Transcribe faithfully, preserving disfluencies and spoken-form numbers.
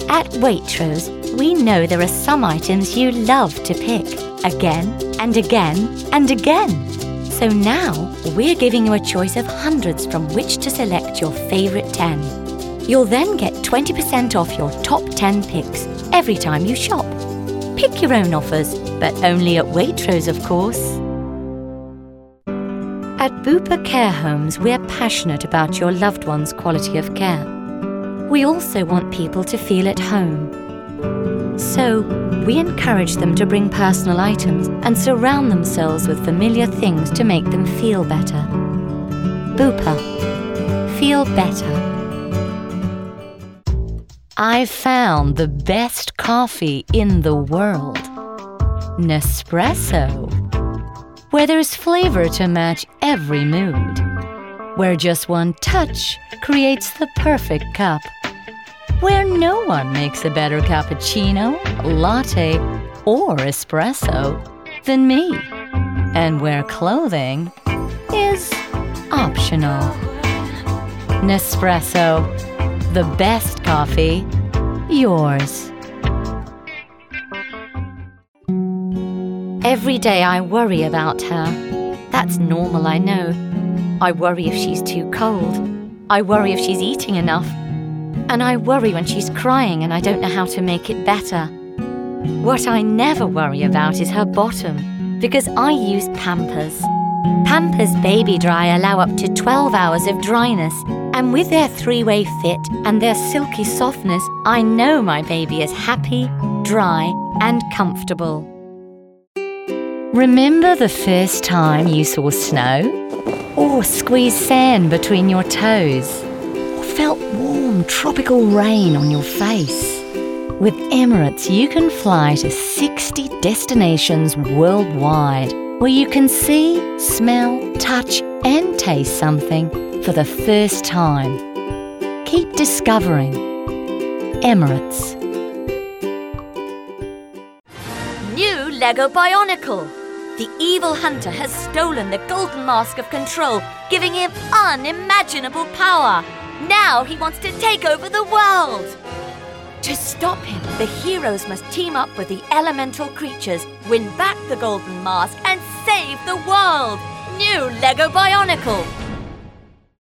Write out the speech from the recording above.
At Waitrose, we know there are some items you love to pick again and again and again. So now we're giving you a choice of hundreds from which to select your favourite ten. You'll then get twenty percent off your top ten picks every time you shop. Pick your own offers, but only at Waitrose, of course. At Bupa Care Homes, we're passionate about your loved one's quality of care. We also want people to feel at home. So, we encourage them to bring personal items and surround themselves with familiar things to make them feel better. Bupa. Feel better. I've found the best coffee in the world. Nespresso. Where there's flavor to match every mood. Where just one touch creates the perfect cup. Where no one makes a better cappuccino, latte, or espresso than me. And where clothing is optional. Nespresso, the best coffee, yours. Every day I worry about her. That's normal, I know. I worry if she's too cold. I worry if she's eating enough. And I worry when she's crying and I don't know how to make it better. What I never worry about is her bottom, because I use Pampers. Pampers Baby Dry allow up to twelve hours of dryness, and with their three-way fit and their silky softness, I know my baby is happy, dry, and comfortable. Remember the first time you saw snow? Or squeezed sand between your toes? Or felt warm tropical rain on your face? With Emirates, you can fly to sixty destinations worldwide, where you can see, smell, touch, and taste something for the first time. Keep discovering. Emirates. New Lego Bionicle. The evil hunter has stolen the golden mask of control, giving him unimaginable power. Now he wants to take over the world. To stop him, the heroes must team up with the elemental creatures, win back the golden mask, and save the world. New Lego Bionicle.